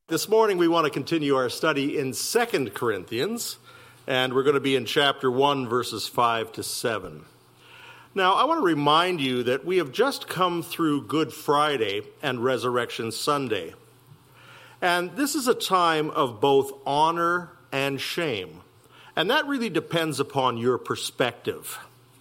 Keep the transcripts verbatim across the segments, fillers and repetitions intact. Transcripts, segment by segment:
This morning we want to continue our study in Second Corinthians, and we're going to be in chapter one, verses five to seven. Now, I want to remind you that we have just come through Good Friday and Resurrection Sunday. And this is a time of both honor and shame. And that really depends upon your perspective.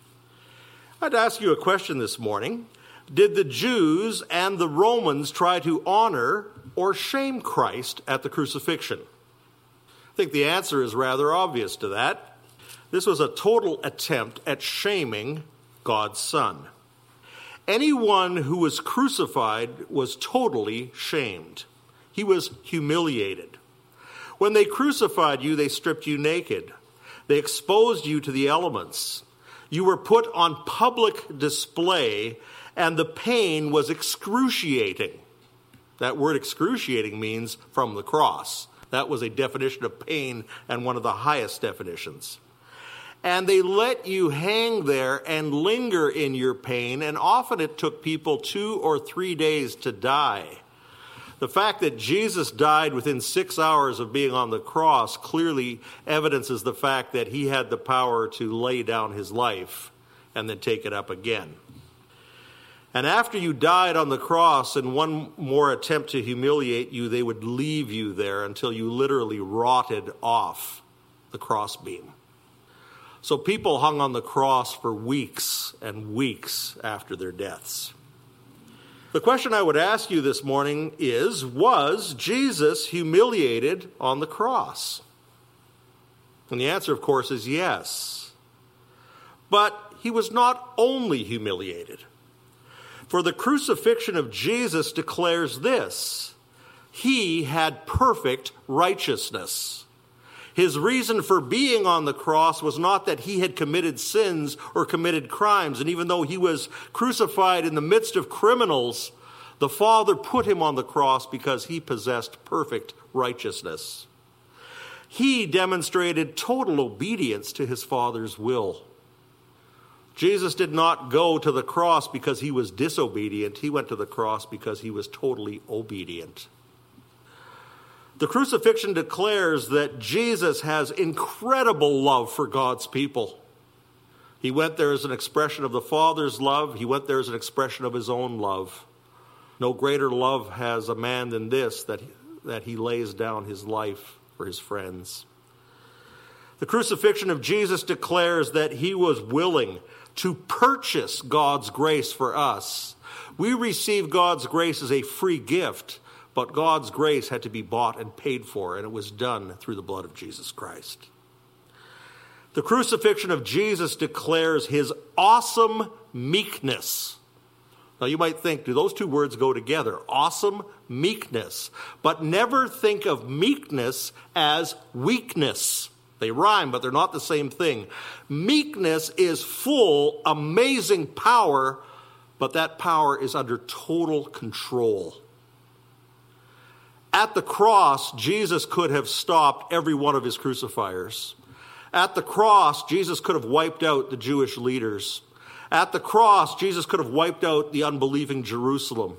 I'd ask you a question this morning. Did the Jews and the Romans try to honor or shame Christ at the crucifixion? I think the answer is rather obvious to that. This was a total attempt at shaming God's Son. Anyone who was crucified was totally shamed. He was humiliated. When they crucified you, they stripped you naked. They exposed you to the elements. You were put on public display, and the pain was excruciating. That word excruciating means from the cross. That was a definition of pain and one of the highest definitions. And they let you hang there and linger in your pain, and often it took people two or three days to die. The fact that Jesus died within six hours of being on the cross clearly evidences the fact that he had the power to lay down his life and then take it up again. And after you died on the cross, in one more attempt to humiliate you, they would leave you there until you literally rotted off the crossbeam. So people hung on the cross for weeks and weeks after their deaths. The question I would ask you this morning is, was Jesus humiliated on the cross? And the answer, of course, is yes. But he was not only humiliated. For the crucifixion of Jesus declares this: he had perfect righteousness. His reason for being on the cross was not that he had committed sins or committed crimes. And even though he was crucified in the midst of criminals, the Father put him on the cross because he possessed perfect righteousness. He demonstrated total obedience to his Father's will. Jesus did not go to the cross because he was disobedient. He went to the cross because he was totally obedient. The crucifixion declares that Jesus has incredible love for God's people. He went there as an expression of the Father's love. He went there as an expression of his own love. No greater love has a man than this, that he, that he lays down his life for his friends. The crucifixion of Jesus declares that he was willing to purchase God's grace for us. We receive God's grace as a free gift, but God's grace had to be bought and paid for, and it was done through the blood of Jesus Christ. The crucifixion of Jesus declares his awesome meekness. Now you might think, do those two words go together? Awesome meekness. But never think of meekness as weakness. They rhyme, but they're not the same thing. Meekness is full, amazing power, but that power is under total control. At the cross, Jesus could have stopped every one of his crucifiers. At the cross, Jesus could have wiped out the Jewish leaders. At the cross, Jesus could have wiped out the unbelieving Jerusalem.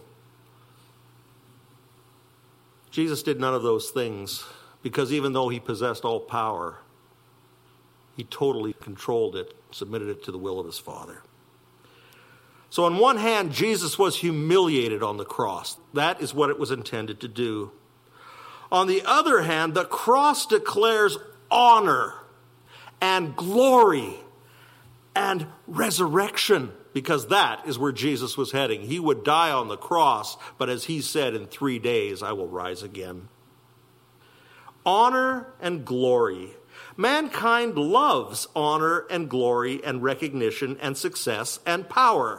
Jesus did none of those things because even though he possessed all power, he totally controlled it, submitted it to the will of his Father. So on one hand, Jesus was humiliated on the cross. That is what it was intended to do. On the other hand, the cross declares honor and glory and resurrection, because that is where Jesus was heading. He would die on the cross, but as he said, in three days I will rise again. Honor and glory. Mankind loves honor and glory and recognition and success and power.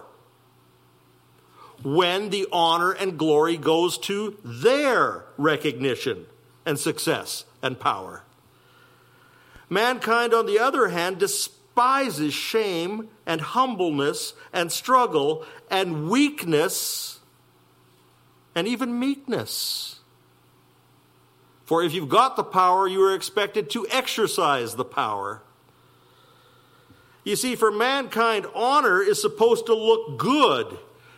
When the honor and glory goes to their recognition and success and power. Mankind, on the other hand, despises shame and humbleness and struggle and weakness and even meekness. For if you've got the power, you are expected to exercise the power. You see, for mankind, honor is supposed to look good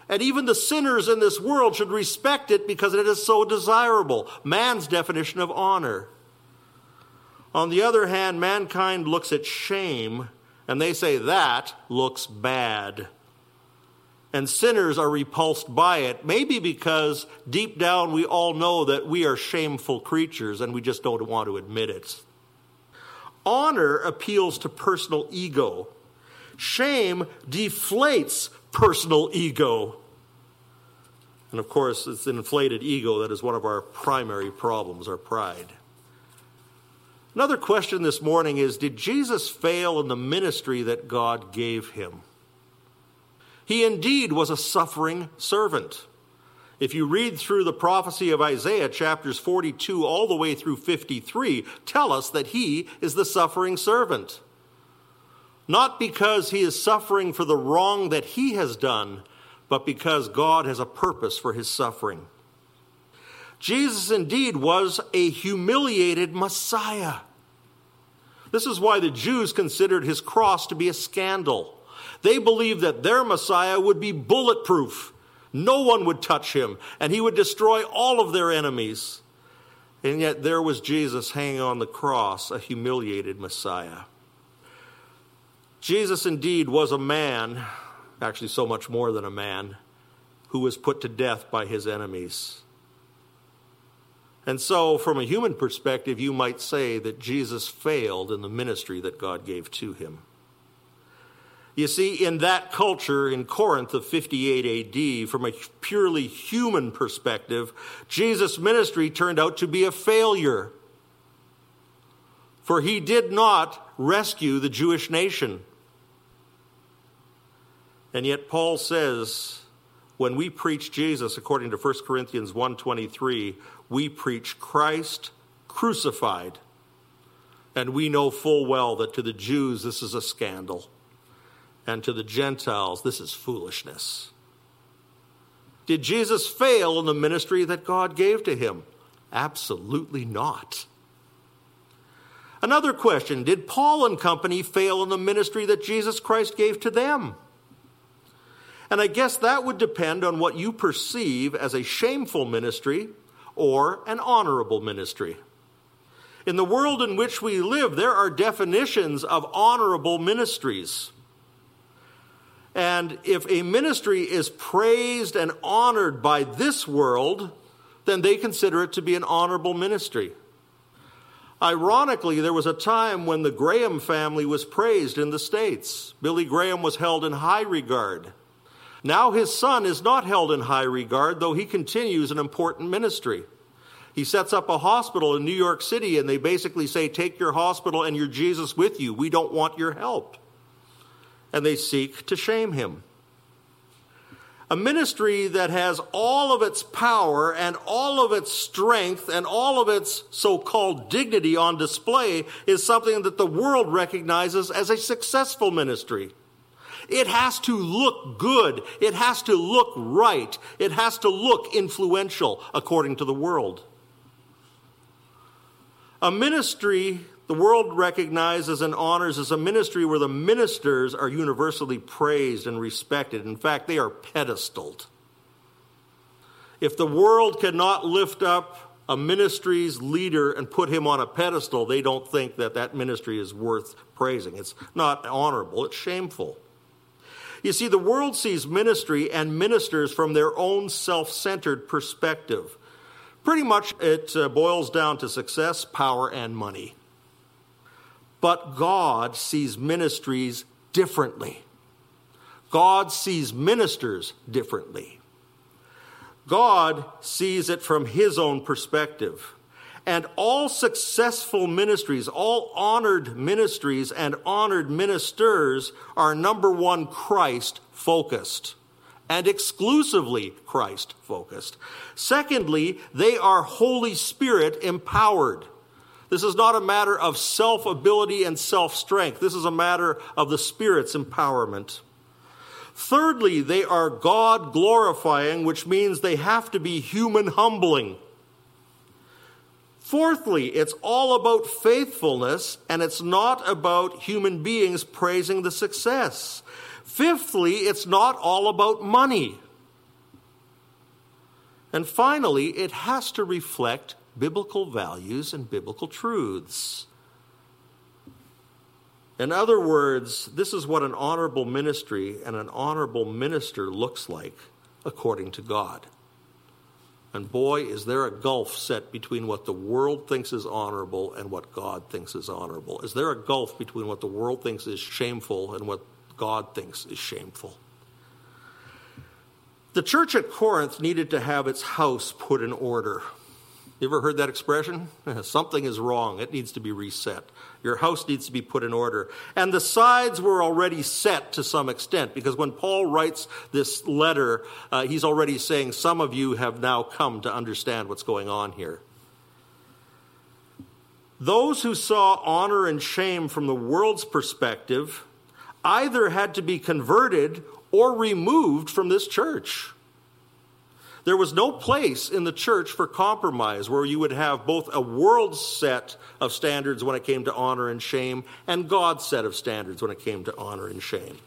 And even the sinners in this world should respect it because it is so desirable. Man's definition of honor. On the other hand, mankind looks at shame and they say that looks bad. And sinners are repulsed by it, maybe because deep down we all know that we are shameful creatures and we just don't want to admit it. Honor appeals to personal ego. Shame deflates personal ego. And of course, it's an inflated ego that is one of our primary problems, our pride. Another question this morning is, did Jesus fail in the ministry that God gave him? He indeed was a suffering servant. If you read through the prophecy of Isaiah, chapters forty-two all the way through fifty-three, tell us that he is the suffering servant. Not because he is suffering for the wrong that he has done, but because God has a purpose for his suffering. Jesus indeed was a humiliated Messiah. This is why the Jews considered his cross to be a scandal. They believed that their Messiah would be bulletproof. No one would touch him, and he would destroy all of their enemies. And yet there was Jesus hanging on the cross, a humiliated Messiah. Jesus indeed was a man, actually so much more than a man, who was put to death by his enemies. And so, from a human perspective, you might say that Jesus failed in the ministry that God gave to him. You see, in that culture in Corinth of fifty-eight A D, from a purely human perspective, Jesus' ministry turned out to be a failure. For he did not rescue the Jewish nation. And yet Paul says, when we preach Jesus, according to First Corinthians one twenty-three, we preach Christ crucified. And we know full well that to the Jews this is a scandal. And to the Gentiles, this is foolishness. Did Jesus fail in the ministry that God gave to him? Absolutely not. Another question, did Paul and company fail in the ministry that Jesus Christ gave to them? And I guess that would depend on what you perceive as a shameful ministry or an honorable ministry. In the world in which we live, there are definitions of honorable ministries. And if a ministry is praised and honored by this world, then they consider it to be an honorable ministry. Ironically, there was a time when the Graham family was praised in the States. Billy Graham was held in high regard. Now his son is not held in high regard, though he continues an important ministry. He sets up a hospital in New York City, and they basically say, take your hospital and your Jesus with you. We don't want your help. And they seek to shame him. A ministry that has all of its power and all of its strength and all of its so-called dignity on display is something that the world recognizes as a successful ministry. It has to look good. It has to look right. It has to look influential, according to the world. A ministry the world recognizes and honors as a ministry where the ministers are universally praised and respected. In fact, they are pedestaled. If the world cannot lift up a ministry's leader and put him on a pedestal, they don't think that that ministry is worth praising. It's not honorable, it's shameful. You see, the world sees ministry and ministers from their own self-centered perspective. Pretty much it uh, boils down to success, power, and money. But God sees ministries differently. God sees ministers differently. God sees it from his own perspective. And all successful ministries, all honored ministries and honored ministers are number one Christ-focused and exclusively Christ-focused. Secondly, they are Holy Spirit empowered. This is not a matter of self-ability and self-strength. This is a matter of the Spirit's empowerment. Thirdly, they are God-glorifying, which means they have to be human-humbling. Fourthly, it's all about faithfulness, and it's not about human beings praising the success. Fifthly, it's not all about money. And finally, it has to reflect biblical values and biblical truths. In other words, this is what an honorable ministry and an honorable minister looks like according to God. And boy, is there a gulf set between what the world thinks is honorable and what God thinks is honorable. Is there a gulf between what the world thinks is shameful and what God thinks is shameful? The church at Corinth needed to have its house put in order. You ever heard that expression? Something is wrong. It needs to be reset. Your house needs to be put in order. And the sides were already set to some extent, because when Paul writes this letter, uh, he's already saying, some of you have now come to understand what's going on here. Those who saw honor and shame from the world's perspective either had to be converted or removed from this church. There was no place in the church for compromise where you would have both a world set of standards when it came to honor and shame and God's set of standards when it came to honor and shame.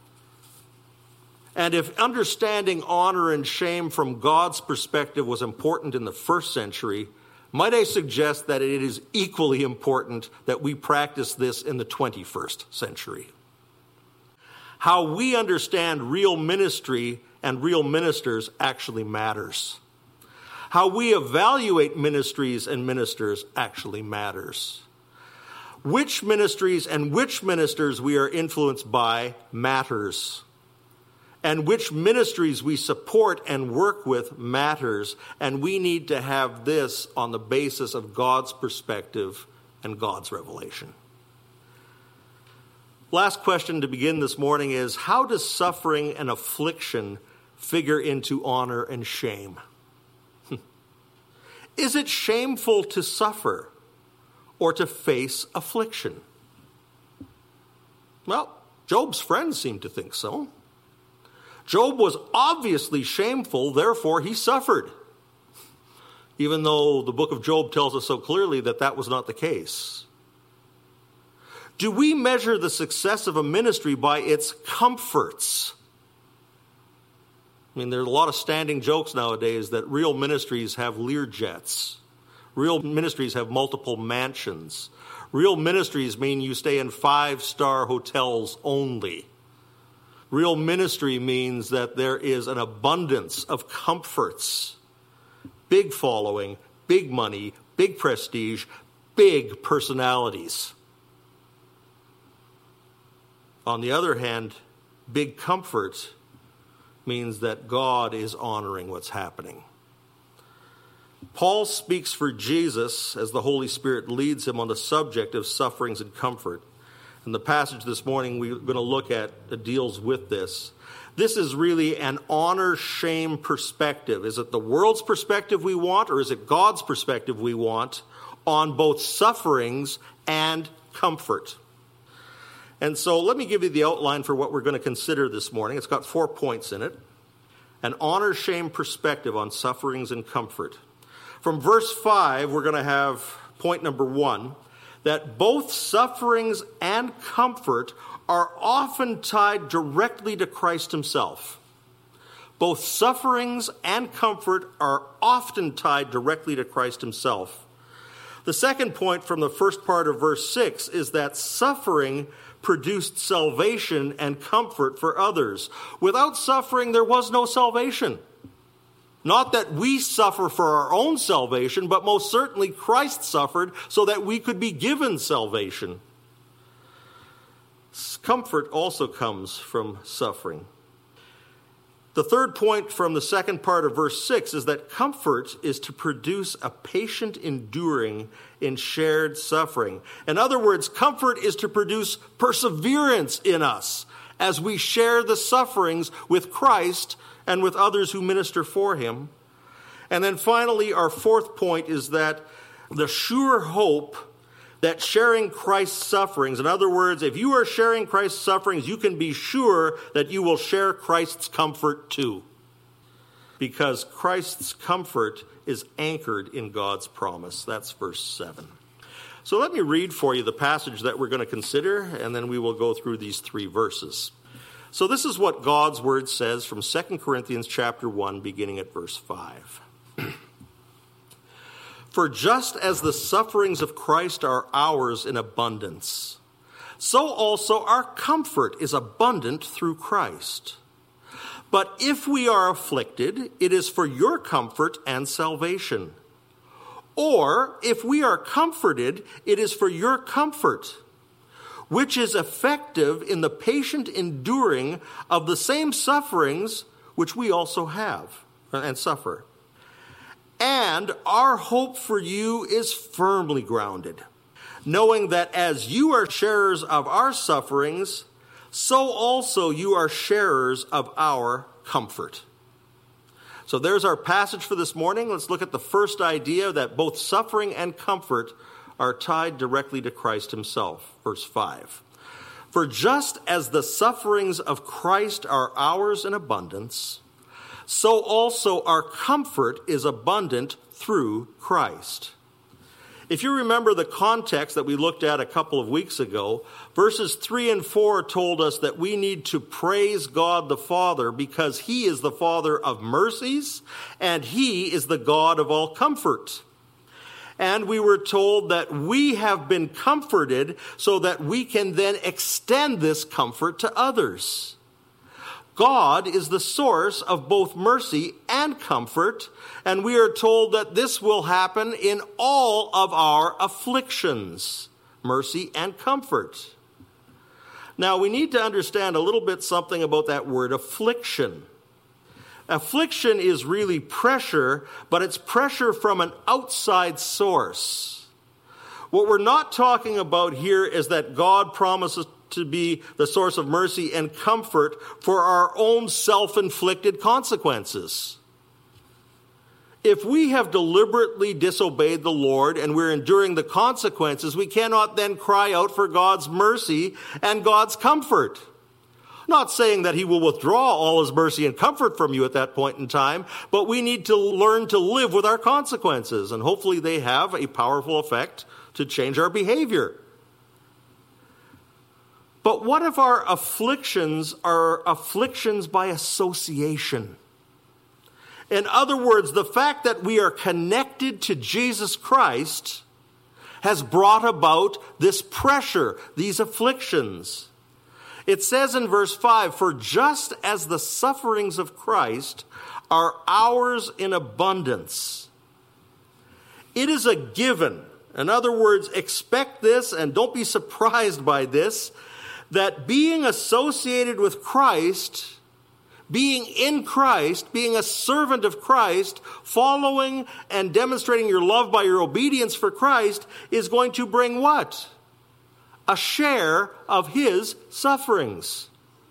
And if understanding honor and shame from God's perspective was important in the first century, might I suggest that it is equally important that we practice this in the twenty-first century. How we understand real ministry and real ministers actually matters. How we evaluate ministries and ministers actually matters. Which ministries and which ministers we are influenced by matters. And which ministries we support and work with matters. And we need to have this on the basis of God's perspective and God's revelation. Last question to begin this morning is, how does suffering and affliction figure into honor and shame? Is it shameful to suffer or to face affliction? Well, Job's friends seem to think so. Job was obviously shameful, therefore he suffered, even though the book of Job tells us so clearly that that was not the case. Do we measure the success of a ministry by its comforts? I mean, there are a lot of standing jokes nowadays that real ministries have Learjets. Real ministries have multiple mansions. Real ministries mean you stay in five-star hotels only. Real ministry means that there is an abundance of comforts. Big following, big money, big prestige, big personalities. On the other hand, big comfort means that God is honoring what's happening. Paul speaks for Jesus as the Holy Spirit leads him on the subject of sufferings and comfort. And the passage this morning we're going to look at that deals with this. This is really an honor-shame perspective. Is it the world's perspective we want, or is it God's perspective we want on both sufferings and comfort? And so let me give you the outline for what we're going to consider this morning. It's got four points in it. An honor-shame perspective on sufferings and comfort. From verse five, we're going to have point number one, that both sufferings and comfort are often tied directly to Christ himself. Both sufferings and comfort are often tied directly to Christ himself. The second point from the first part of verse six is that suffering produced salvation and comfort for others. Without suffering, there was no salvation. Not that we suffer for our own salvation, but most certainly Christ suffered so that we could be given salvation. Comfort also comes from suffering. The third point from the second part of verse six is that comfort is to produce a patient enduring in shared suffering. In other words, comfort is to produce perseverance in us as we share the sufferings with Christ and with others who minister for him. And then finally, our fourth point is that the sure hope that sharing Christ's sufferings, in other words, if you are sharing Christ's sufferings, you can be sure that you will share Christ's comfort too. Because Christ's comfort is anchored in God's promise. That's verse seven. So let me read for you the passage that we're going to consider, and then we will go through these three verses. So this is what God's word says from Second Corinthians chapter one, beginning at verse five. For just as the sufferings of Christ are ours in abundance, so also our comfort is abundant through Christ. But if we are afflicted, it is for your comfort and salvation. Or if we are comforted, it is for your comfort, which is effective in the patient enduring of the same sufferings which we also have and suffer. And our hope for you is firmly grounded, knowing that as you are sharers of our sufferings, so also you are sharers of our comfort. So there's our passage for this morning. Let's look at the first idea that both suffering and comfort are tied directly to Christ himself. Verse five. For just as the sufferings of Christ are ours in abundance, so also our comfort is abundant through Christ. If you remember the context that we looked at a couple of weeks ago, verses three and four told us that we need to praise God the Father because he is the Father of mercies and he is the God of all comfort. And we were told that we have been comforted so that we can then extend this comfort to others. God is the source of both mercy and comfort, and we are told that this will happen in all of our afflictions, mercy and comfort. Now, we need to understand a little bit something about that word affliction. Affliction is really pressure, but it's pressure from an outside source. What we're not talking about here is that God promises to be the source of mercy and comfort for our own self-inflicted consequences. If we have deliberately disobeyed the Lord and we're enduring the consequences, we cannot then cry out for God's mercy and God's comfort. Not saying that he will withdraw all his mercy and comfort from you at that point in time, but we need to learn to live with our consequences, and hopefully they have a powerful effect to change our behavior. But what if our afflictions are afflictions by association? In other words, the fact that we are connected to Jesus Christ has brought about this pressure, these afflictions. It says in verse five, for just as the sufferings of Christ are ours in abundance. It is a given. In other words, expect this and don't be surprised by this, that being associated with Christ, being in Christ, being a servant of Christ, following and demonstrating your love by your obedience for Christ is going to bring what? A share of his sufferings.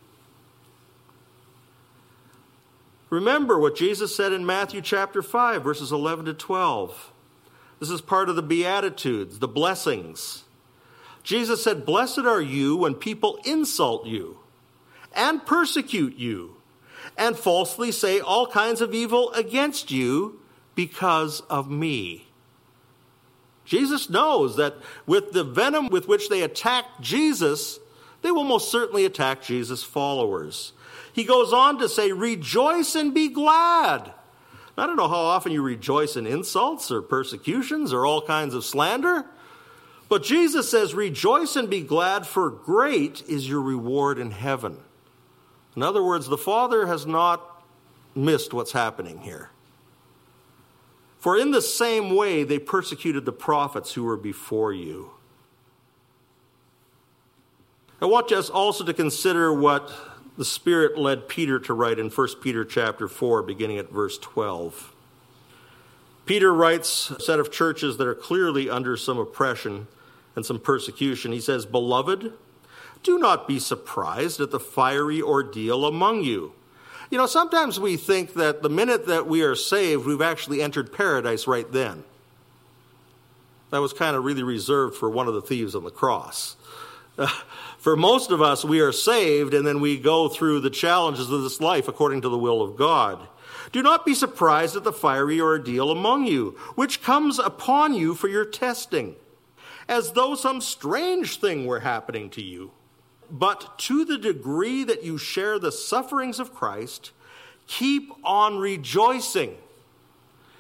Remember what Jesus said in Matthew chapter five, verses eleven to twelve. This is part of the Beatitudes, the blessings. Jesus said, blessed are you when people insult you and persecute you and falsely say all kinds of evil against you because of me. Jesus knows that with the venom with which they attack Jesus, they will most certainly attack Jesus' followers. He goes on to say, rejoice and be glad. I don't know how often you rejoice in insults or persecutions or all kinds of slander. But Jesus says, rejoice and be glad, for great is your reward in heaven. In other words, the Father has not missed what's happening here. For in the same way they persecuted the prophets who were before you. I want us also to consider what the Spirit led Peter to write in First Peter chapter four, beginning at verse twelve. Peter writes a set of churches that are clearly under some oppression and some persecution. He says, beloved, do not be surprised at the fiery ordeal among you. You know, sometimes we think that the minute that we are saved, we've actually entered paradise right then. That was kind of really reserved for one of the thieves on the cross. Uh, for most of us, we are saved, and then we go through the challenges of this life according to the will of God. Do not be surprised at the fiery ordeal among you, which comes upon you for your testing, as though some strange thing were happening to you. But to the degree that you share the sufferings of Christ, keep on rejoicing.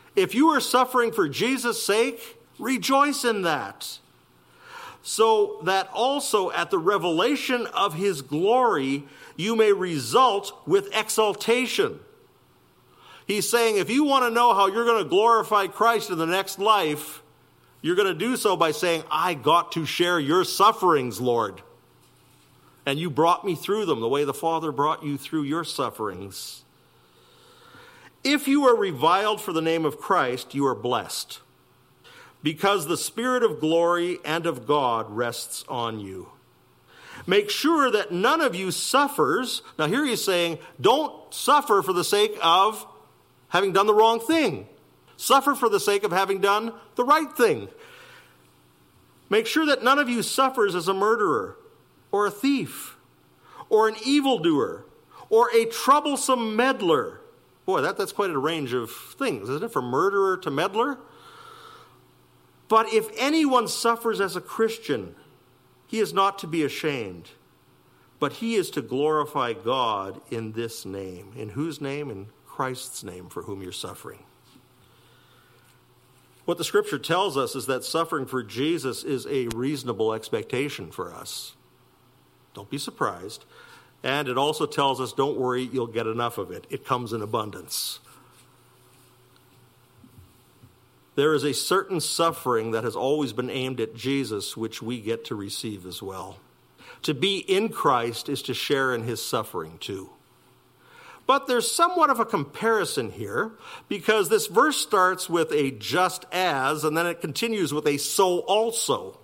If you are suffering for Jesus' sake, rejoice in that, so that also at the revelation of his glory you may result with exaltation. He's saying if you want to know how you're going to glorify Christ in the next life, you're going to do so by saying, I got to share your sufferings, Lord. And you brought me through them the way the Father brought you through your sufferings. If you are reviled for the name of Christ, you are blessed, because the Spirit of glory and of God rests on you. Make sure that none of you suffers. Now here he's saying, don't suffer for the sake of having done the wrong thing. Suffer for the sake of having done the right thing. Make sure that none of you suffers as a murderer, or a thief, or an evildoer, or a troublesome meddler. Boy, that, that's quite a range of things, isn't it? From murderer to meddler. But if anyone suffers as a Christian, he is not to be ashamed, but he is to glorify God in this name. In whose name? In Christ's name, for whom you're suffering. What the Scripture tells us is that suffering for Jesus is a reasonable expectation for us. Don't be surprised. And it also tells us, don't worry, you'll get enough of it. It comes in abundance. There is a certain suffering that has always been aimed at Jesus, which we get to receive as well. To be in Christ is to share in his suffering too. But there's somewhat of a comparison here, because this verse starts with a just as, and then it continues with a so also.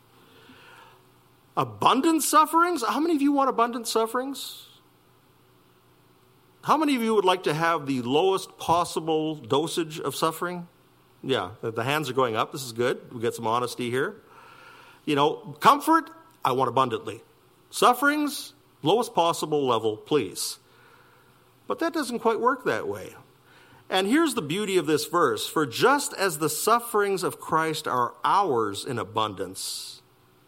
Abundant sufferings? How many of you want abundant sufferings? How many of you would like to have the lowest possible dosage of suffering? Yeah, the hands are going up. This is good. We get some honesty here. You know, comfort, I want abundantly. Sufferings, lowest possible level, please. But that doesn't quite work that way. And here's the beauty of this verse. For just as the sufferings of Christ are ours in abundance,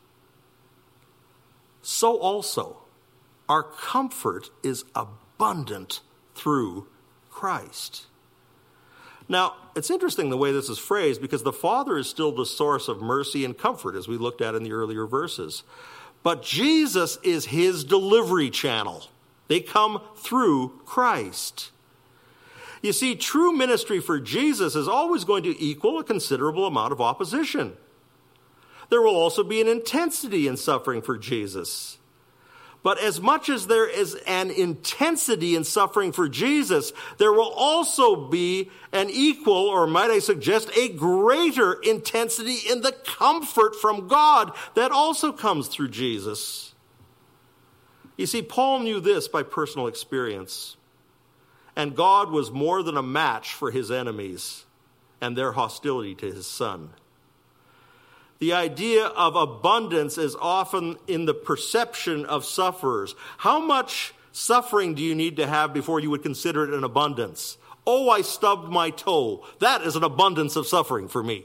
so also our comfort is abundant through Christ. Now, it's interesting the way this is phrased, because the Father is still the source of mercy and comfort, as we looked at in the earlier verses. But Jesus is his delivery channel. They come through Christ. You see, true ministry for Jesus is always going to equal a considerable amount of opposition. There will also be an intensity in suffering for Jesus. But as much as there is an intensity in suffering for Jesus, there will also be an equal, or might I suggest, a greater intensity in the comfort from God that also comes through Jesus. You see, Paul knew this by personal experience. And God was more than a match for his enemies and their hostility to his Son. The idea of abundance is often in the perception of sufferers. How much suffering do you need to have before you would consider it an abundance? Oh, I stubbed my toe. That is an abundance of suffering for me.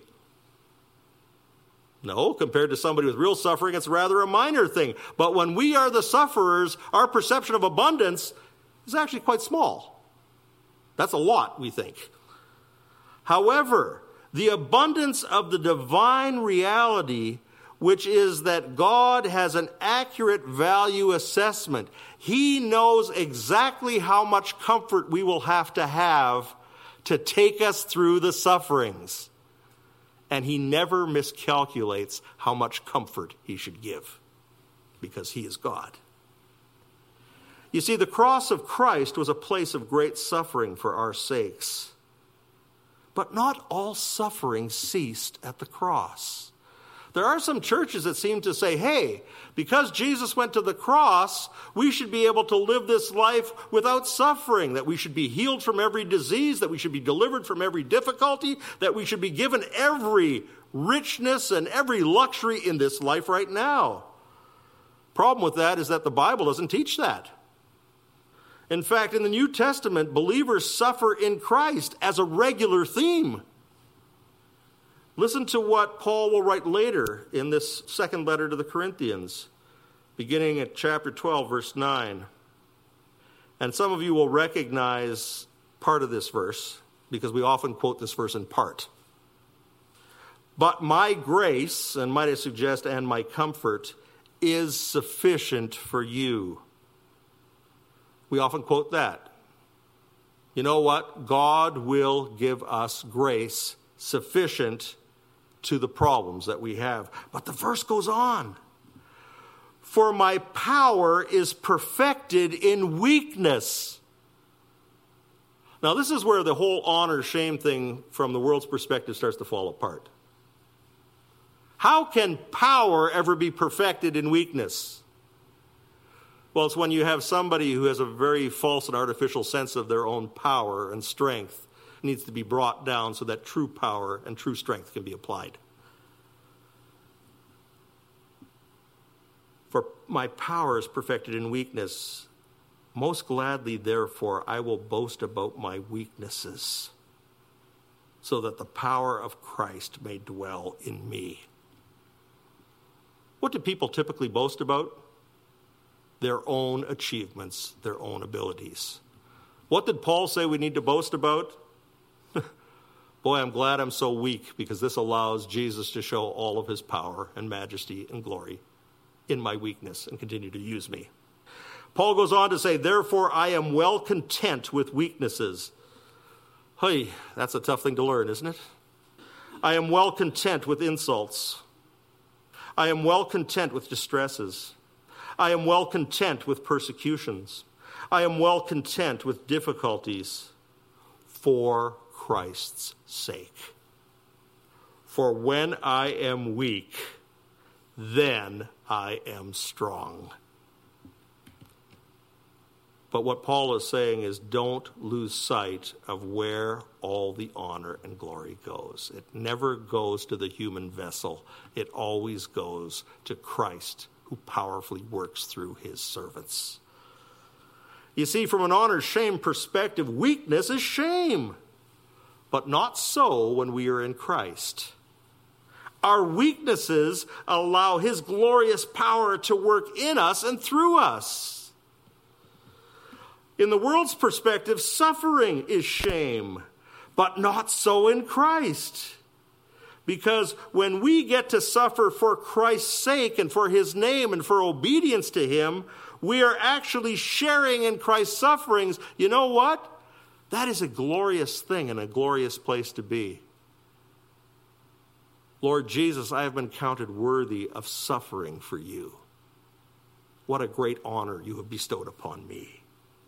No, compared to somebody with real suffering, it's rather a minor thing. But when we are the sufferers, our perception of abundance is actually quite small. That's a lot, we think. However, the abundance of the divine reality, which is that God has an accurate value assessment. He knows exactly how much comfort we will have to have to take us through the sufferings. And he never miscalculates how much comfort he should give, because he is God. You see, the cross of Christ was a place of great suffering for our sakes. But not all suffering ceased at the cross. There are some churches that seem to say, hey, because Jesus went to the cross, we should be able to live this life without suffering, that we should be healed from every disease, that we should be delivered from every difficulty, that we should be given every richness and every luxury in this life right now. Problem with that is that the Bible doesn't teach that. In fact, in the New Testament, believers suffer in Christ as a regular theme. Listen to what Paul will write later in this second letter to the Corinthians, beginning at chapter twelve, verse nine. And some of you will recognize part of this verse. because we often quote this verse in part. But my grace, and might I suggest, and my comfort, is sufficient for you. We often quote that. You know what? God will give us grace sufficient to the problems that we have. But the verse goes on. For my power is perfected in weakness. Now, this is where the whole honor-shame thing from the world's perspective starts to fall apart. How can power ever be perfected in weakness? Well, it's when you have somebody who has a very false and artificial sense of their own power and strength. It needs to be brought down so that true power and true strength can be applied. For my power is perfected in weakness. Most gladly, therefore, I will boast about my weaknesses, so that the power of Christ may dwell in me. What do people typically boast about? Their own achievements, their own abilities. What did Paul say we need to boast about? Boy, I'm glad I'm so weak, because this allows Jesus to show all of his power and majesty and glory in my weakness and continue to use me. Paul goes on to say, therefore I am well content with weaknesses. Hey, that's a tough thing to learn, isn't it? I am well content with insults. I am well content with distresses. I am well content with persecutions. I am well content with difficulties for Christ's sake. For when I am weak, then I am strong. But what Paul is saying is, don't lose sight of where all the honor and glory goes. It never goes to the human vessel. It always goes to Christ, who powerfully works through his servants. You see, from an honor-shame perspective, weakness is shame. But not so when we are in Christ. Our weaknesses allow his glorious power to work in us and through us. In the world's perspective, suffering is shame, but not so in Christ. Because when we get to suffer for Christ's sake and for his name and for obedience to him, we are actually sharing in Christ's sufferings. You know what? That is a glorious thing and a glorious place to be. Lord Jesus, I have been counted worthy of suffering for you. What a great honor you have bestowed upon me.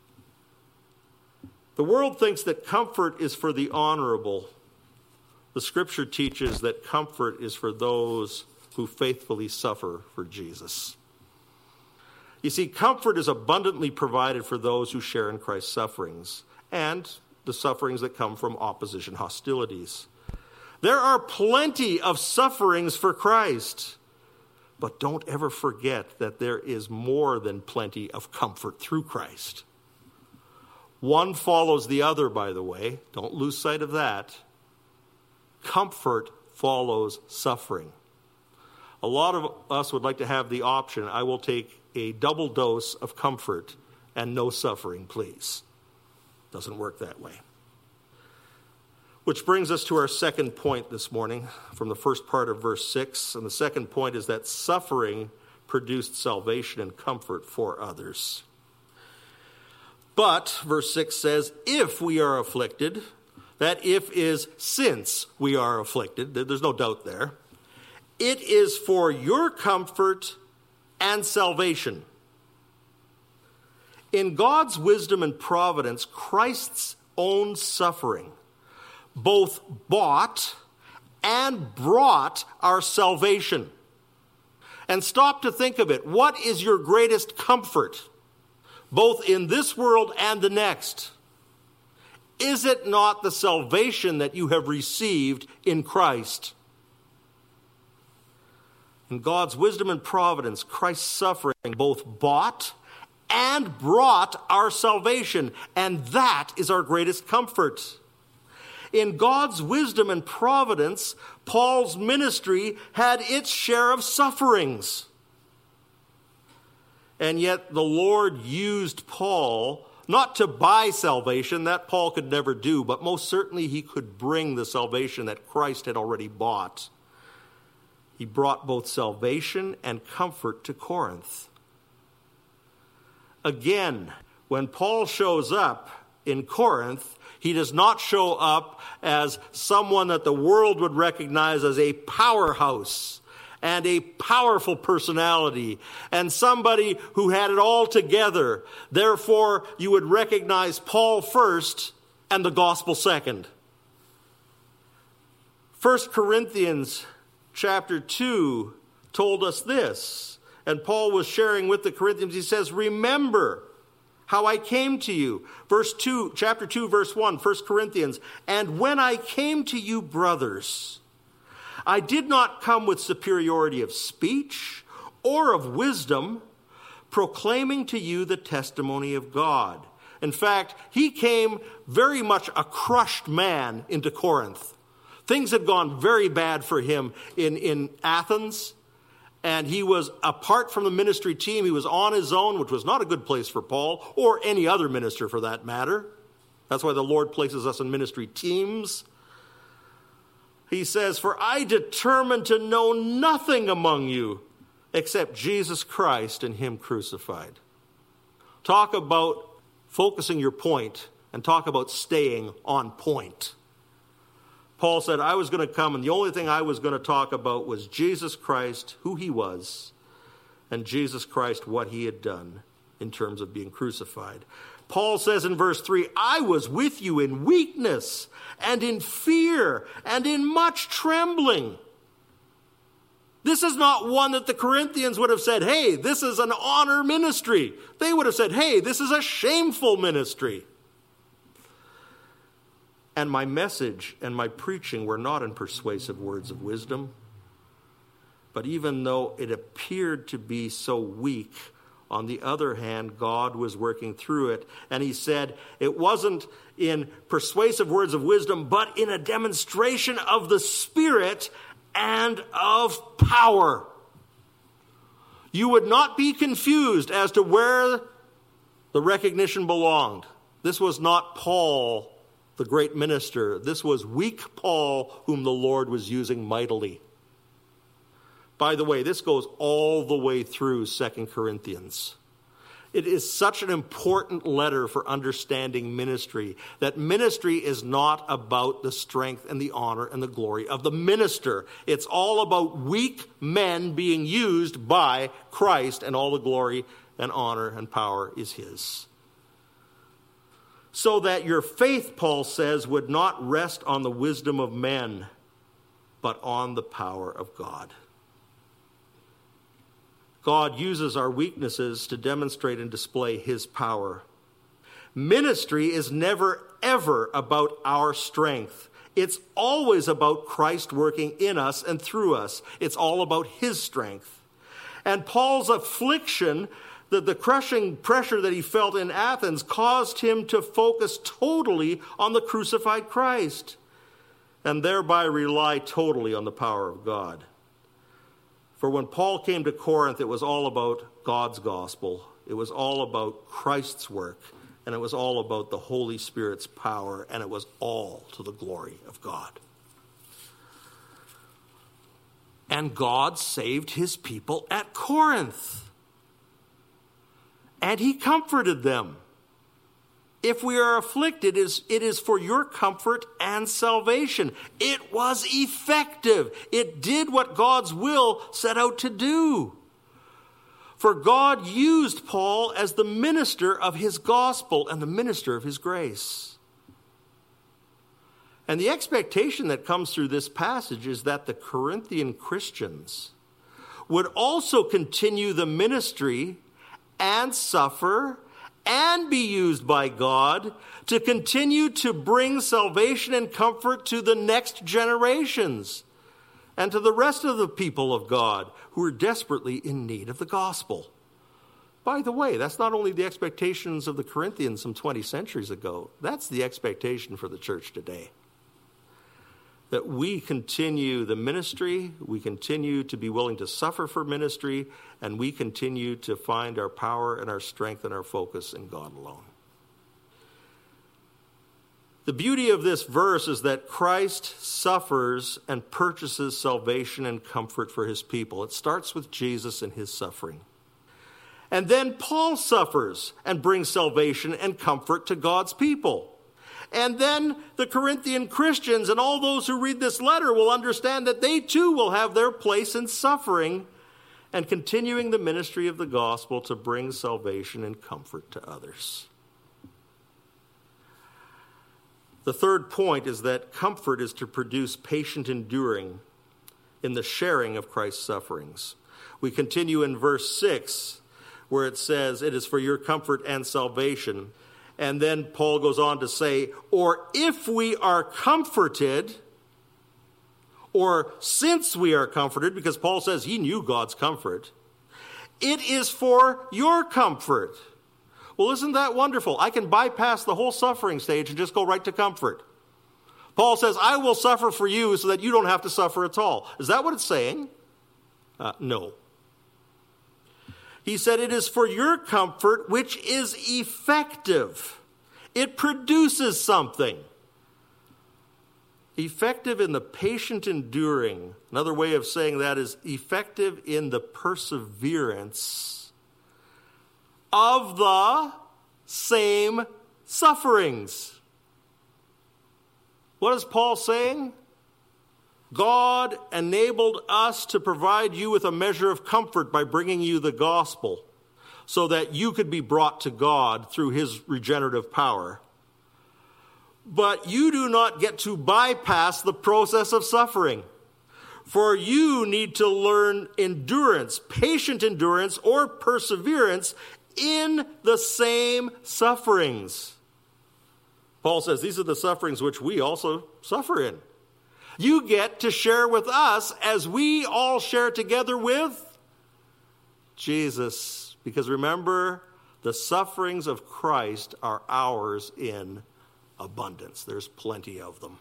The world thinks that comfort is for the honorable. The scripture teaches that comfort is for those who faithfully suffer for Jesus. You see, comfort is abundantly provided for those who share in Christ's sufferings and the sufferings that come from opposition hostilities. There are plenty of sufferings for Christ, but don't ever forget that there is more than plenty of comfort through Christ. One follows the other, by the way. Don't lose sight of that. Comfort follows suffering. A lot of us would like to have the option, I will take a double dose of comfort and no suffering, please. Doesn't work that way. Which brings us to our second point this morning from the first part of verse six. And the second point is that suffering produced salvation and comfort for others. But, verse six says, if we are afflicted, that if is since we are afflicted, there's no doubt there, it is for your comfort and salvation. In God's wisdom and providence, Christ's own suffering both bought and brought our salvation. And stop to think of it. What is your greatest comfort, both in this world and the next? Is it not the salvation that you have received in Christ? In God's wisdom and providence, Christ's suffering both bought and brought our salvation, and that is our greatest comfort. In God's wisdom and providence, Paul's ministry had its share of sufferings. And yet the Lord used Paul Not to buy salvation, that Paul could never do, but most certainly he could bring the salvation that Christ had already bought. He brought both salvation and comfort to Corinth. Again, when Paul shows up in Corinth, he does not show up as someone that the world would recognize as a powerhouse and a powerful personality and somebody who had it all together. Therefore, you would recognize Paul first and the gospel second. First Corinthians chapter two told us this, and Paul was sharing with the Corinthians. He says, remember how I came to you. Verse two, chapter two, verse one, First Corinthians. And when I came to you, brothers, I did not come with superiority of speech or of wisdom, proclaiming to you the testimony of God. In fact, he came very much a crushed man into Corinth. Things had gone very bad for him in, in Athens. And he was apart from the ministry team. He was on his own, which was not a good place for Paul or any other minister for that matter. That's why the Lord places us in ministry teams. He says, for I determined to know nothing among you except Jesus Christ and him crucified. Talk about focusing your point and talk about staying on point. Paul said, I was going to come, and the only thing I was going to talk about was Jesus Christ, who he was, and Jesus Christ, what he had done in terms of being crucified. Paul says in verse three, I was with you in weakness and in fear and in much trembling. This is not one that the Corinthians would have said, hey, this is an honor ministry. They would have said, hey, this is a shameful ministry. And my message and my preaching were not in persuasive words of wisdom. But even though it appeared to be so weak, on the other hand, God was working through it. And he said it wasn't in persuasive words of wisdom, but in a demonstration of the Spirit and of power. You would not be confused as to where the recognition belonged. This was not Paul, the great minister. This was weak Paul, whom the Lord was using mightily. By the way, this goes all the way through Second Corinthians. It is such an important letter for understanding ministry, that ministry is not about the strength and the honor and the glory of the minister. It's all about weak men being used by Christ, and all the glory and honor and power is his. So that your faith, Paul says, would not rest on the wisdom of men, but on the power of God. God uses our weaknesses to demonstrate and display his power. Ministry is never, ever about our strength. It's always about Christ working in us and through us. It's all about his strength. And Paul's affliction, the, the crushing pressure that he felt in Athens, caused him to focus totally on the crucified Christ and thereby rely totally on the power of God. For when Paul came to Corinth, it was all about God's gospel. It was all about Christ's work, and it was all about the Holy Spirit's power, and it was all to the glory of God. And God saved his people at Corinth. And he comforted them. If we are afflicted, it is, it is for your comfort and salvation. It was effective. It did what God's will set out to do. For God used Paul as the minister of his gospel and the minister of his grace. And the expectation that comes through this passage is that the Corinthian Christians would also continue the ministry and suffer and be used by God to continue to bring salvation and comfort to the next generations and to the rest of the people of God who are desperately in need of the gospel. By the way, that's not only the expectations of the Corinthians some twenty centuries ago. That's the expectation for the church today. That we continue the ministry, we continue to be willing to suffer for ministry, and we continue to find our power and our strength and our focus in God alone. The beauty of this verse is that Christ suffers and purchases salvation and comfort for his people. It starts with Jesus and his suffering. And then Paul suffers and brings salvation and comfort to God's people. And then the Corinthian Christians and all those who read this letter will understand that they too will have their place in suffering and continuing the ministry of the gospel to bring salvation and comfort to others. The third point is that comfort is to produce patient enduring in the sharing of Christ's sufferings. We continue in verse six, where it says, "It is for your comfort and salvation." And then Paul goes on to say, "Or if we are comforted," or since we are comforted, because Paul says he knew God's comfort, "it is for your comfort." Well, isn't that wonderful? I can bypass the whole suffering stage and just go right to comfort. Paul says, I will suffer for you so that you don't have to suffer at all. Is that what it's saying? Uh, no. He said, it is for your comfort, which is effective. It produces something. Effective in the patient enduring. Another way of saying that is effective in the perseverance of the same sufferings. What is Paul saying? God enabled us to provide you with a measure of comfort by bringing you the gospel so that you could be brought to God through his regenerative power. But you do not get to bypass the process of suffering. For you need to learn endurance, patient endurance or perseverance in the same sufferings. Paul says these are the sufferings which we also suffer in. You get to share with us as we all share together with Jesus. Because remember, the sufferings of Christ are ours in abundance. There's plenty of them.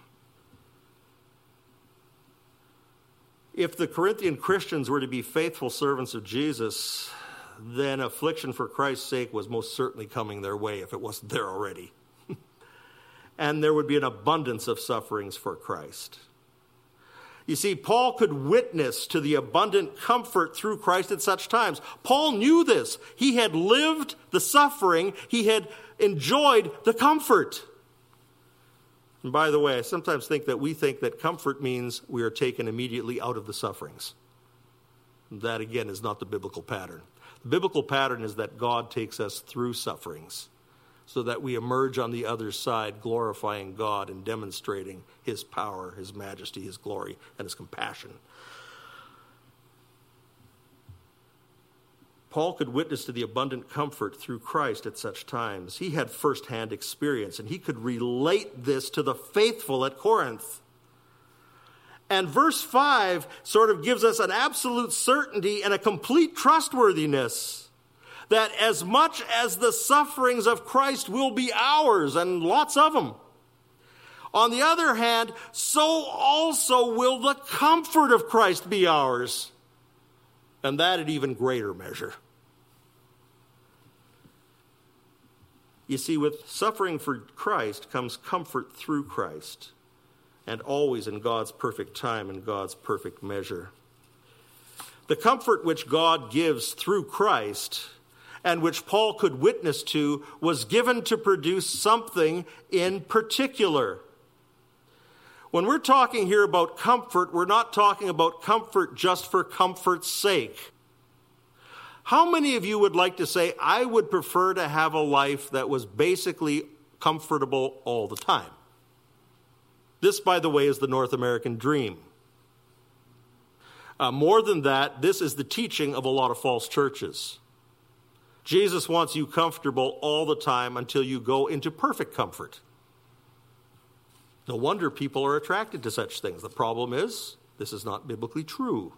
If the Corinthian Christians were to be faithful servants of Jesus, then affliction for Christ's sake was most certainly coming their way if it wasn't there already. And there would be an abundance of sufferings for Christ. You see, Paul could witness to the abundant comfort through Christ at such times. Paul knew this. He had lived the suffering. He had enjoyed the comfort. And by the way, I sometimes think that we think that comfort means we are taken immediately out of the sufferings. That, again, is not the biblical pattern. The biblical pattern is that God takes us through sufferings so that we emerge on the other side glorifying God and demonstrating his power, his majesty, his glory, and his compassion. Paul could witness to the abundant comfort through Christ at such times. He had firsthand experience, and he could relate this to the faithful at Corinth. And verse five sort of gives us an absolute certainty and a complete trustworthiness that as much as the sufferings of Christ will be ours, and lots of them, on the other hand, so also will the comfort of Christ be ours, and that in even greater measure. You see, with suffering for Christ comes comfort through Christ, and always in God's perfect time and God's perfect measure. The comfort which God gives through Christ, and which Paul could witness to, was given to produce something in particular. When we're talking here about comfort, we're not talking about comfort just for comfort's sake. How many of you would like to say, I would prefer to have a life that was basically comfortable all the time? This, by the way, is the North American dream. Uh, more than that, this is the teaching of a lot of false churches. Jesus wants you comfortable all the time until you go into perfect comfort. No wonder people are attracted to such things. The problem is, this is not biblically true.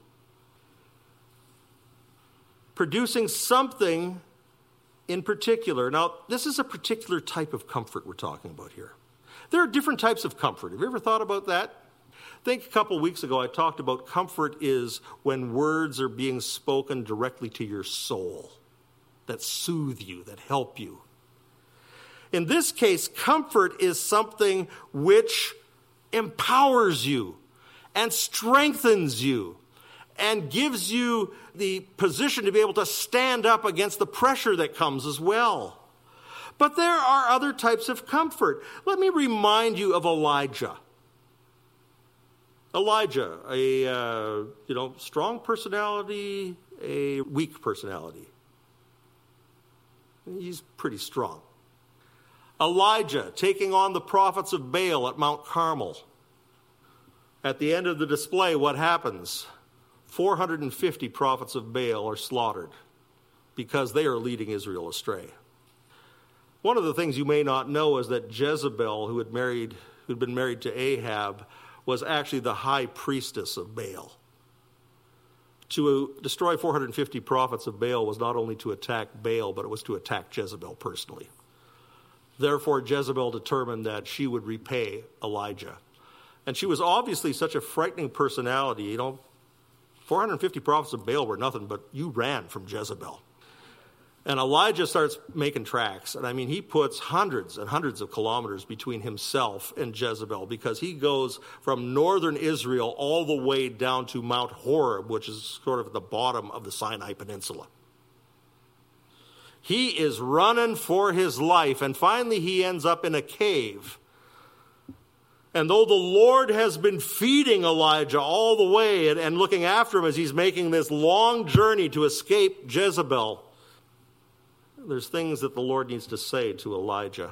Producing something in particular. Now, this is a particular type of comfort we're talking about here. There are different types of comfort. Have you ever thought about that? I think a couple weeks ago I talked about comfort is when words are being spoken directly to your soul, that soothe you, that help you. In this case, comfort is something which empowers you and strengthens you and gives you the position to be able to stand up against the pressure that comes as well. But there are other types of comfort. Let me remind you of Elijah. Elijah, a uh, you know strong personality, a weak personality. He's pretty strong. Elijah taking on the prophets of Baal at Mount Carmel. At the end of the display, what happens? four hundred fifty prophets of Baal are slaughtered because they are leading Israel astray. One of the things you may not know is that Jezebel, who had married, who'd been married to Ahab, was actually the high priestess of Baal. To destroy four hundred fifty prophets of Baal was not only to attack Baal, but it was to attack Jezebel personally. Therefore, Jezebel determined that she would repay Elijah. And she was obviously such a frightening personality. You know, four hundred fifty prophets of Baal were nothing, but you ran from Jezebel. And Elijah starts making tracks. And I mean, he puts hundreds and hundreds of kilometers between himself and Jezebel because he goes from northern Israel all the way down to Mount Horeb, which is sort of at the bottom of the Sinai Peninsula. He is running for his life, and finally he ends up in a cave. And though the Lord has been feeding Elijah all the way and, and looking after him as he's making this long journey to escape Jezebel, there's things that the Lord needs to say to Elijah.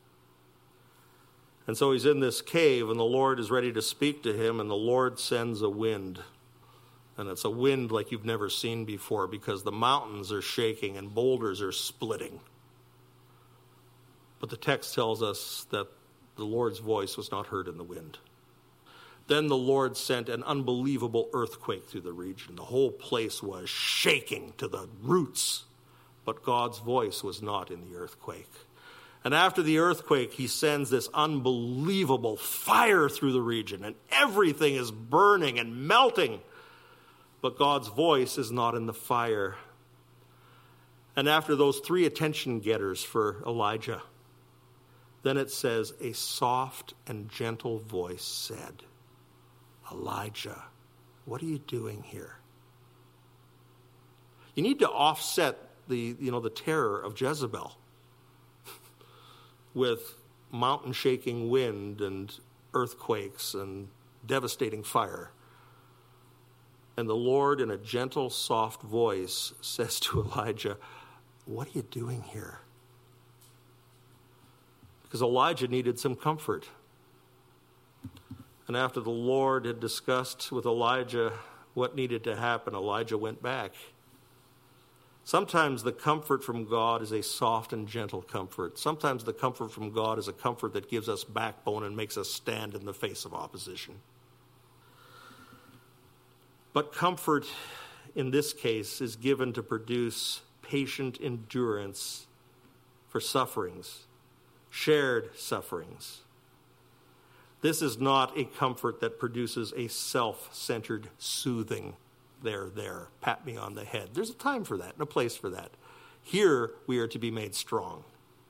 And so he's in this cave, and the Lord is ready to speak to him, and the Lord sends a wind. And it's a wind like you've never seen before because the mountains are shaking and boulders are splitting. But the text tells us that the Lord's voice was not heard in the wind. Then the Lord sent an unbelievable earthquake through the region. The whole place was shaking to the roots. But God's voice was not in the earthquake. And after the earthquake, he sends this unbelievable fire through the region, and everything is burning and melting. But God's voice is not in the fire. And after those three attention getters for Elijah, then it says, a soft and gentle voice said, Elijah, what are you doing here? You need to offset the, you know, the terror of Jezebel with mountain shaking wind and earthquakes and devastating fire. And the Lord, in a gentle, soft voice, says to Elijah, what are you doing here? Because Elijah needed some comfort. And after the Lord had discussed with Elijah what needed to happen, Elijah went back. Sometimes the comfort from God is a soft and gentle comfort. Sometimes the comfort from God is a comfort that gives us backbone and makes us stand in the face of opposition. But comfort in this case is given to produce patient endurance for sufferings, shared sufferings. This is not a comfort that produces a self-centered soothing. There, there, pat me on the head. There's a time for that and a place for that. Here we are to be made strong.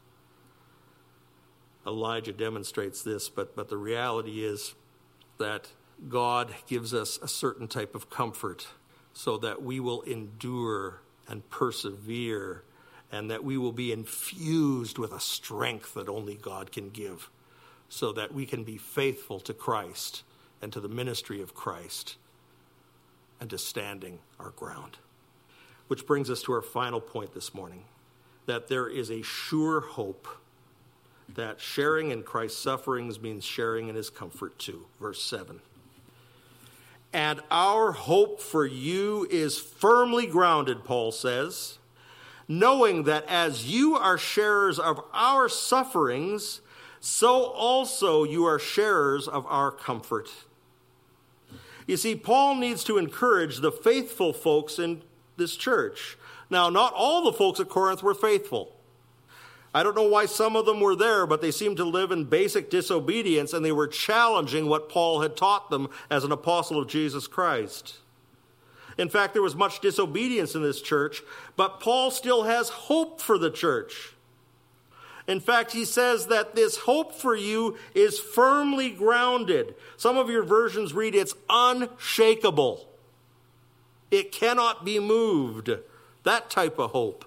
Elijah demonstrates this, but, but the reality is that God gives us a certain type of comfort so that we will endure and persevere and that we will be infused with a strength that only God can give so that we can be faithful to Christ and to the ministry of Christ and to standing our ground. Which brings us to our final point this morning, that there is a sure hope that sharing in Christ's sufferings means sharing in his comfort too. Verse seven. And our hope for you is firmly grounded, Paul says, knowing that as you are sharers of our sufferings, so also you are sharers of our comfort. You see, Paul needs to encourage the faithful folks in this church. Now, not all the folks at Corinth were faithful. I don't know why some of them were there, but they seemed to live in basic disobedience, and they were challenging what Paul had taught them as an apostle of Jesus Christ. In fact, there was much disobedience in this church, but Paul still has hope for the church. In fact, he says that this hope for you is firmly grounded. Some of your versions read it's unshakable. It cannot be moved. That type of hope.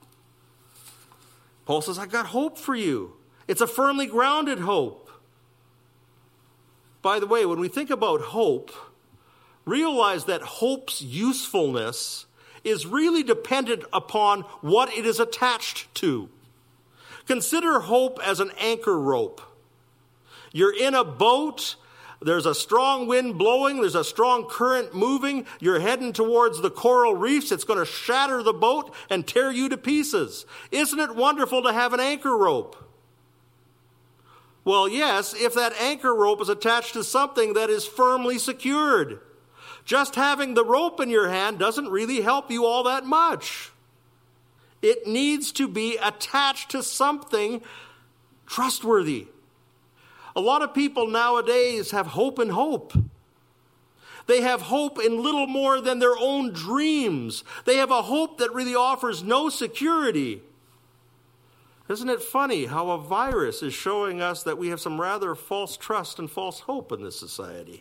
Paul says, I got hope for you. It's a firmly grounded hope. By the way, when we think about hope, realize that hope's usefulness is really dependent upon what it is attached to. Consider hope as an anchor rope. You're in a boat. There's a strong wind blowing. There's a strong current moving. You're heading towards the coral reefs. It's going to shatter the boat and tear you to pieces. Isn't it wonderful to have an anchor rope? Well, yes, if that anchor rope is attached to something that is firmly secured. Just having the rope in your hand doesn't really help you all that much. It needs to be attached to something trustworthy. A lot of people nowadays have hope in hope. They have hope in little more than their own dreams. They have a hope that really offers no security. Isn't it funny how a virus is showing us that we have some rather false trust and false hope in this society?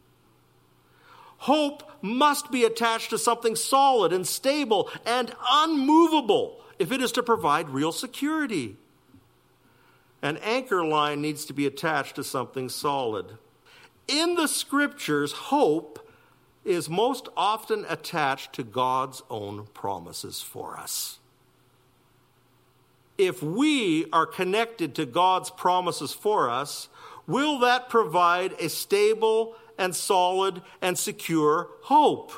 Hope must be attached to something solid and stable and unmovable if it is to provide real security. An anchor line needs to be attached to something solid. In the scriptures, hope is most often attached to God's own promises for us. If we are connected to God's promises for us, will that provide a stable and solid and secure hope?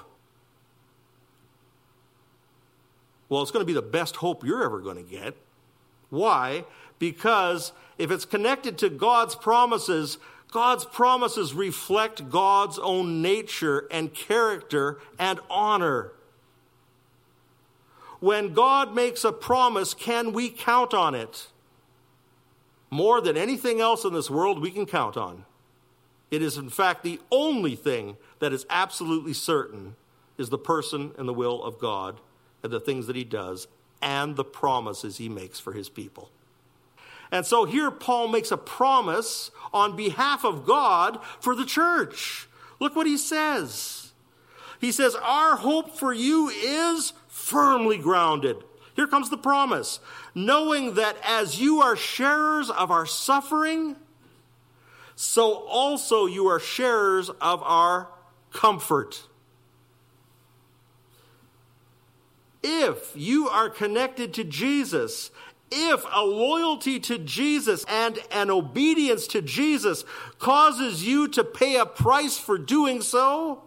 Well, it's going to be the best hope you're ever going to get. Why? Because if it's connected to God's promises, God's promises reflect God's own nature and character and honor. When God makes a promise, can we count on it? More than anything else in this world we can count on. It is, in fact, the only thing that is absolutely certain is the person and the will of God and the things that he does and the promises he makes for his people. And so here Paul makes a promise on behalf of God for the church. Look what he says. He says, our hope for you is firmly grounded. Here comes the promise. Knowing that as you are sharers of our suffering, so also you are sharers of our comfort. If you are connected to Jesus, if a loyalty to Jesus and an obedience to Jesus causes you to pay a price for doing so,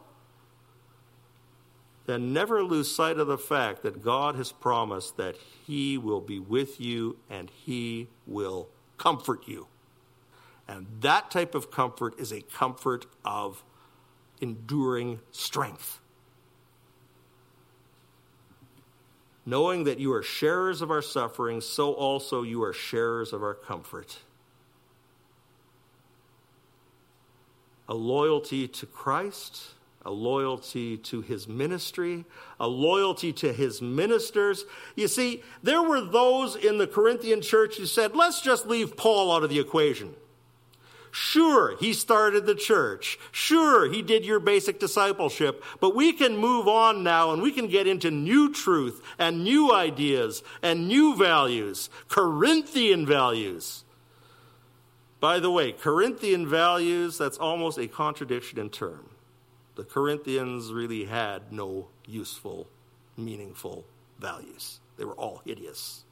then never lose sight of the fact that God has promised that he will be with you and he will comfort you. And that type of comfort is a comfort of enduring strength. Knowing that you are sharers of our suffering, so also you are sharers of our comfort. A loyalty to Christ, a loyalty to his ministry, a loyalty to his ministers. You see, there were those in the Corinthian church who said, let's just leave Paul out of the equation. Sure, he started the church. Sure, he did your basic discipleship. But we can move on now and we can get into new truth and new ideas and new values, Corinthian values. By the way, Corinthian values, that's almost a contradiction in term. The Corinthians really had no useful, meaningful values. They were all hideous.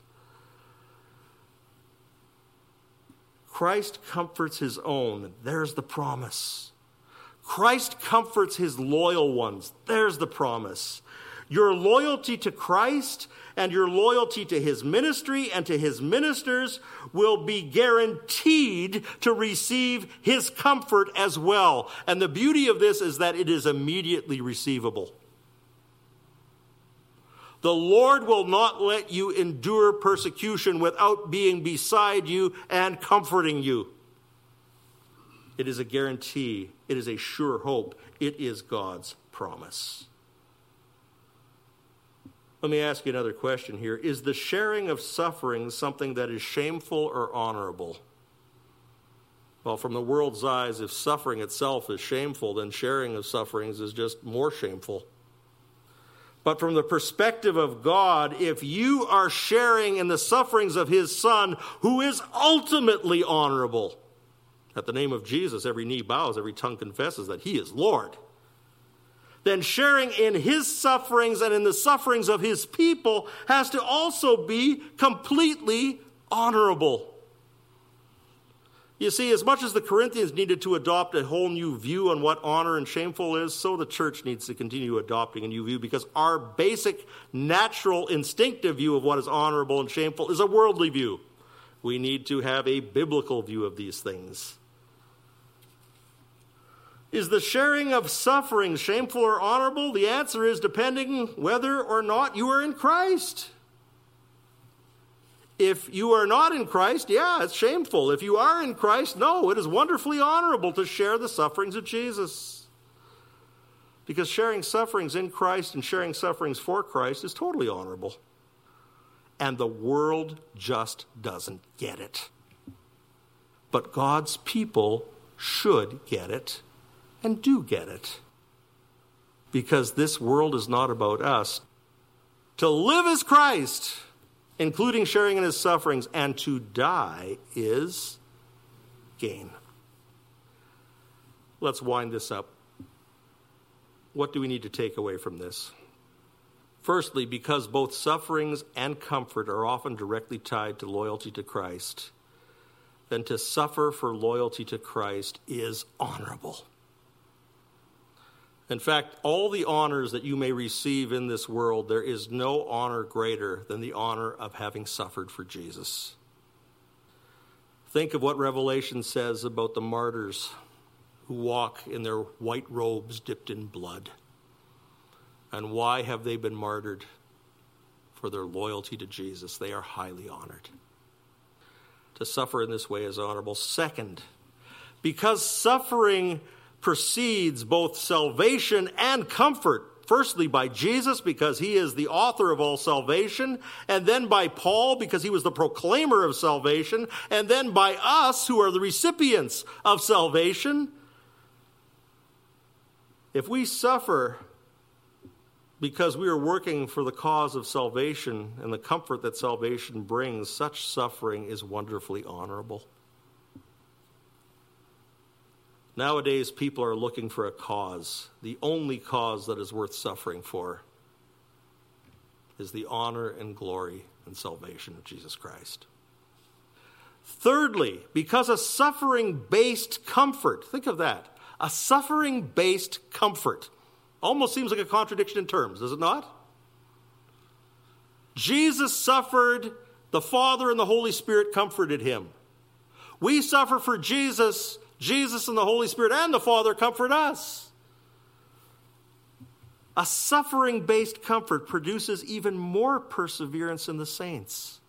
Christ comforts his own. There's the promise. Christ comforts his loyal ones. There's the promise. Your loyalty to Christ and your loyalty to his ministry and to his ministers will be guaranteed to receive his comfort as well. And the beauty of this is that it is immediately receivable. The Lord will not let you endure persecution without being beside you and comforting you. It is a guarantee. It is a sure hope. It is God's promise. Let me ask you another question here. Is the sharing of suffering something that is shameful or honorable? Well, from the world's eyes, if suffering itself is shameful, then sharing of sufferings is just more shameful. But from the perspective of God, if you are sharing in the sufferings of his Son, who is ultimately honorable, at the name of Jesus, every knee bows, every tongue confesses that he is Lord, then sharing in his sufferings and in the sufferings of his people has to also be completely honorable. You see, as much as the Corinthians needed to adopt a whole new view on what honor and shameful is, so the church needs to continue adopting a new view, because our basic, natural, instinctive view of what is honorable and shameful is a worldly view. We need to have a biblical view of these things. Is the sharing of suffering shameful or honorable? The answer is depending whether or not you are in Christ. If you are not in Christ, yeah, it's shameful. If you are in Christ, no, it is wonderfully honorable to share the sufferings of Jesus. Because sharing sufferings in Christ and sharing sufferings for Christ is totally honorable. And the world just doesn't get it. But God's people should get it and do get it. Because this world is not about us. To live is Christ, including sharing in his sufferings, and to die is gain. Let's wind this up. What do we need to take away from this? Firstly, because both sufferings and comfort are often directly tied to loyalty to Christ, then to suffer for loyalty to Christ is honorable. In fact, all the honors that you may receive in this world, there is no honor greater than the honor of having suffered for Jesus. Think of what Revelation says about the martyrs who walk in their white robes dipped in blood. And why have they been martyred? For their loyalty to Jesus. They are highly honored. To suffer in this way is honorable. Second, because suffering precedes both salvation and comfort. Firstly, by Jesus, because he is the author of all salvation, and then by Paul, because he was the proclaimer of salvation, and then by us, who are the recipients of salvation. If we suffer because we are working for the cause of salvation and the comfort that salvation brings, such suffering is wonderfully honorable. Nowadays, people are looking for a cause. The only cause that is worth suffering for is the honor and glory and salvation of Jesus Christ. Thirdly, because a suffering-based comfort, think of that, a suffering-based comfort, almost seems like a contradiction in terms, does it not? Jesus suffered, the Father and the Holy Spirit comforted him. We suffer for Jesus, Jesus and the Holy Spirit and the Father comfort us. A suffering-based comfort produces even more perseverance in the saints.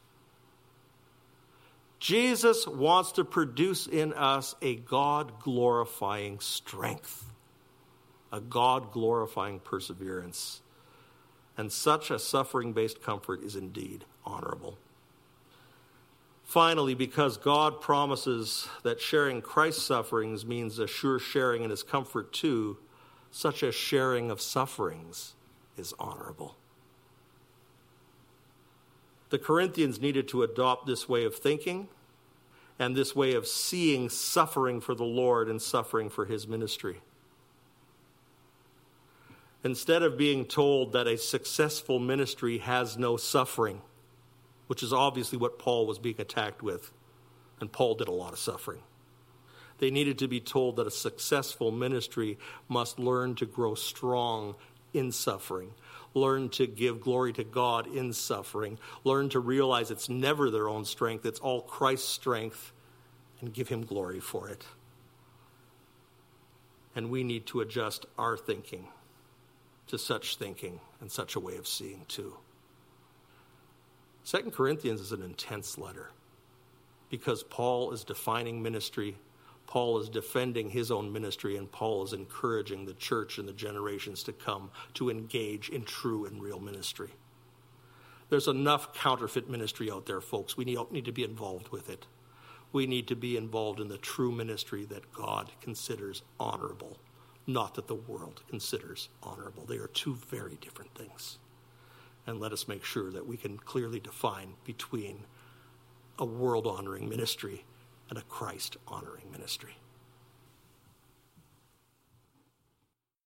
Jesus wants to produce in us a God-glorifying strength, a God-glorifying perseverance. And such a suffering-based comfort is indeed honorable. Finally, because God promises that sharing Christ's sufferings means a sure sharing in his comfort too, such a sharing of sufferings is honorable. The Corinthians needed to adopt this way of thinking and this way of seeing suffering for the Lord and suffering for his ministry. Instead of being told that a successful ministry has no suffering, which is obviously what Paul was being attacked with, and Paul did a lot of suffering, they needed to be told that a successful ministry must learn to grow strong in suffering, learn to give glory to God in suffering, learn to realize it's never their own strength, it's all Christ's strength, and give him glory for it. And we need to adjust our thinking to such thinking and such a way of seeing too. Second Corinthians is an intense letter because Paul is defining ministry, Paul is defending his own ministry, and Paul is encouraging the church and the generations to come to engage in true and real ministry. There's enough counterfeit ministry out there, folks. We don't need to be involved with it. We need to be involved in the true ministry that God considers honorable, not that the world considers honorable. They are two very different things. And let us make sure that we can clearly define between a world-honoring ministry and a Christ-honoring ministry.